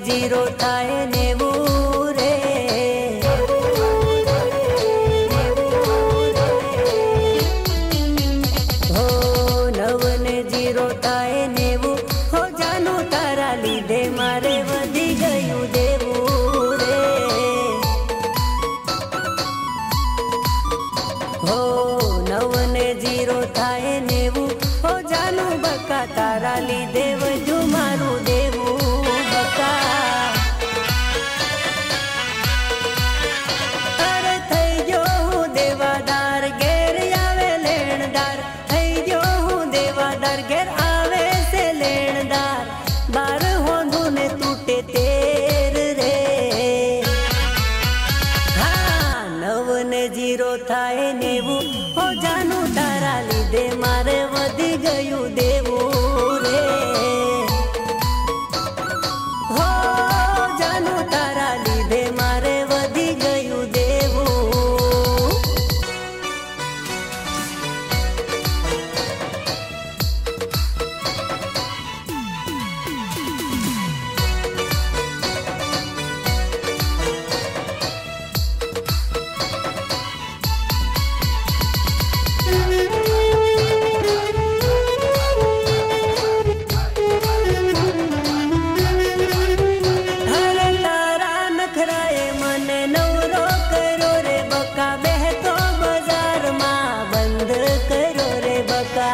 Zero थाय नेवुं रे। हो 9 ने 0 थाय नेवुं, हो जानू तारा लीधे मारे वधी गयुं देवुं रे। हो 9 ने 0 थाय नेवुं, हो जानू बका तारा लीधे वधु मारू देवुं बका। अरे थई गयो हूँ देवादार घेर आवे लेणदार, थई गयो हूँ देवादार घेर आवे से लेणदार। 12 होंदू ने तूटे 13 रे। हाँ 9 ने 0 थाय नेवुं, हो जानू तारा लीधे मारे वधी गयुं देवुं रे। हो जानू तारा लीधे मारे वधी गयुं देवुं। अरे तारा नखराए मने नवरो करो रे बका, बेहतो बाजार में बंद करो रे बका।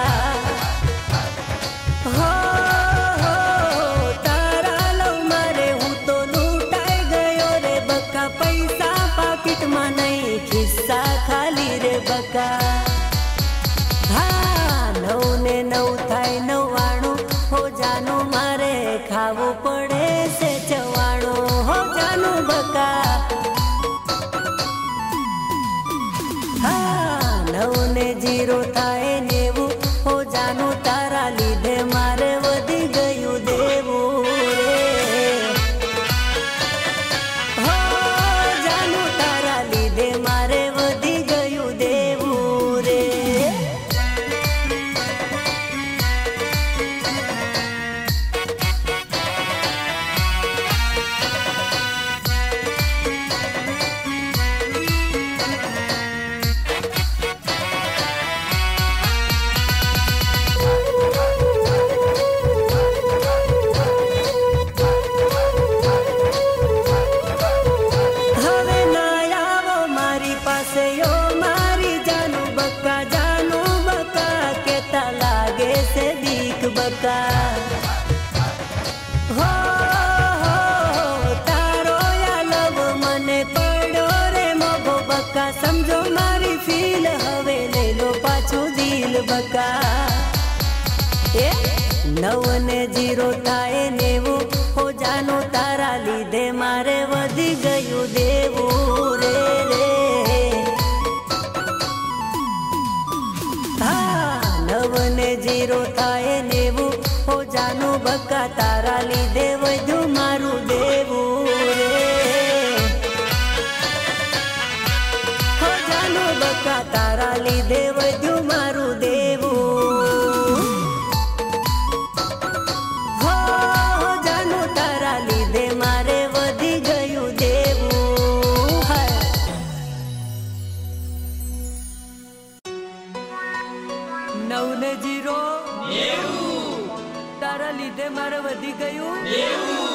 हो तारा लव मारे हूँ तो लूटाई गयो रे बका, पैसा पाकिट में नहीं खिस्सा खाली रे बका। हाँ 9 ने 9 थाय 99, हो जानू मारे खावू पड़े से 94, हो जानू बका। हाँ 9 ने 0 थाय नेवुं, हो जानू तारा लीधे मारे वधी गयुं देवुं रे। हो जानू तारा लीधे मारे वधी गयुं देवुं रे। હવે ના આવો મારી પાસે ઓ મારી जानू बका केता लागे से दीक बका। हो तारो या लव मने पड़ो रे मोगो बका, समझो मारी फील हवे ले लो पाछो दिल बका। 9 ने 0 थाय नेवुं, हो जानू तारा लीधे मारे वधी गयुं देवुं रे रे। हाँ 9 ने 0 थाय नेवुं, हो जानू बका तारा लीधे वधु मारू देवुं रे। हो जानू बका तारा लीधे वधु मारू देवुं। हो जानू तारा लीधे मारे वधी गयुं देवुं। हाय 9 ने 0 तारा लीधे मारे वधी गयुं देवुं।